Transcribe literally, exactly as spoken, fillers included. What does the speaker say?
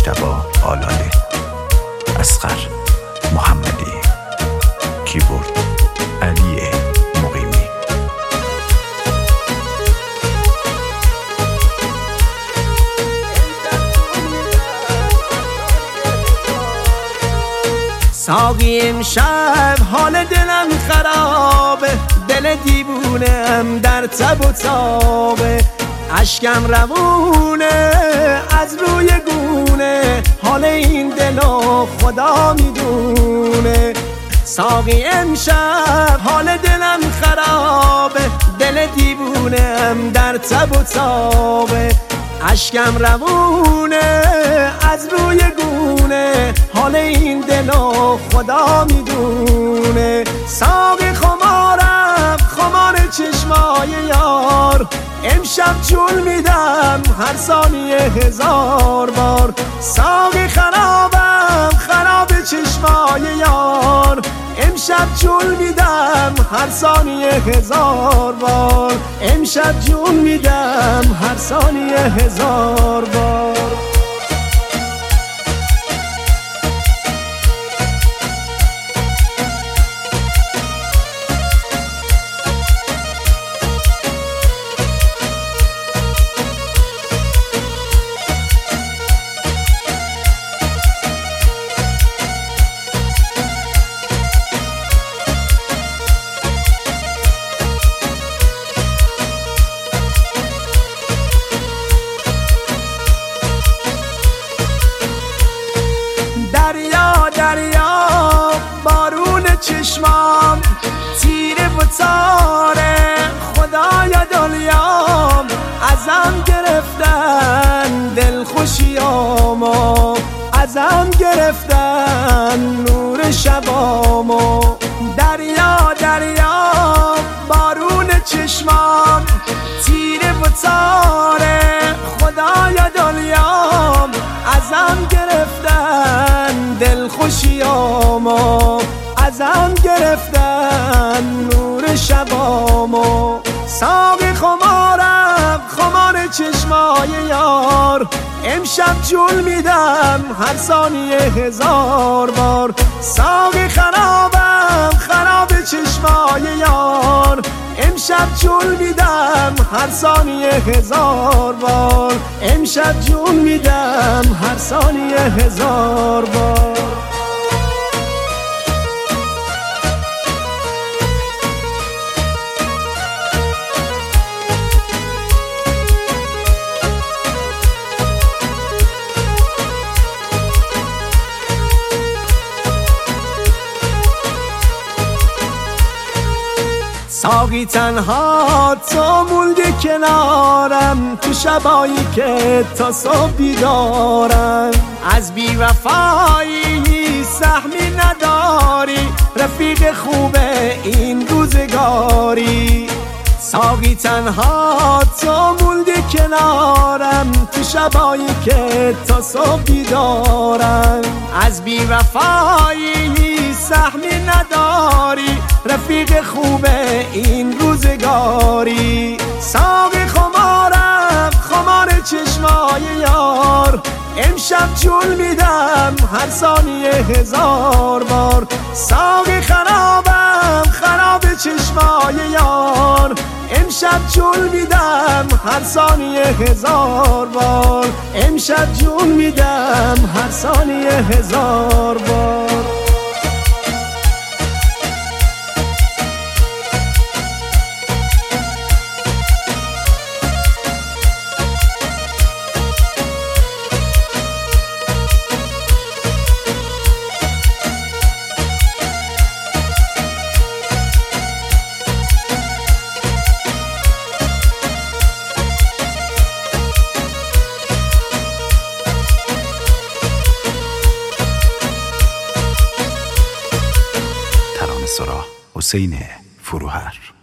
مجتبی آلاله، اصغر محمدی، کیبورد علی مقیمی. ساقی امشب حال دلم خرابه، دل دیوونم در تب و تابه، اشکم روونه از روی گونه، حال این دلو خدا میدونه. ساقی امشب حال دلم خرابه، دل دیوونم در تب و تابه، اشکم روونه از روی گونه، حال این دلو خدا میدونه. ساقی خمارم خمار چشمای یار، امشب جون میدم هر ثانیه هزار بار. ساقی خرابم خراب چشمای یار، امشب جون میدم هر ثانیه هزار بار، امشب جون میدم هر ثانیه هزار بار. دریا دریا بارون چشمام، تیره و تاره خدایا دلیام، ازم گرفتن دل خوشیامو، ازم گرفتن نور شبامو. دریا دریا بارون چشمام، تیره و تاره خدایا دلیام، ازم گرفتن دل خوشیامو، ازم گرفتن نور شبامو. ساقی خمارم خمار چشمای یار، امشب جون میدم هر ثانیه هزار بار. ساقی خرابم خراب چشمای یار، امشب جون میدم هر ثانیه هزار بار، امشب جون میدم هر ثانیه هزار بار. ساقی تنها تو موندی کنارم، تو شبایی که تا صبح بیدارم، از بی وفایی سهمی نداری، رفیق خوبه این روزگاری. ساقی تنها تو موندی کنارم، تو شبایی که تا صبح بیدارم، از بی وفایی سهمی نداری، رفیق خوبه این روزگاری. ساقی خمارم خمار چشمای یار، امشب جون میدم هر ثانیه هزار بار. ساقی خرابم خراب چشمای یار، امشب جون میدم هر ثانیه هزار بار، امشب جون میدم هر ثانیه هزار بار. سرا حسین فروهر.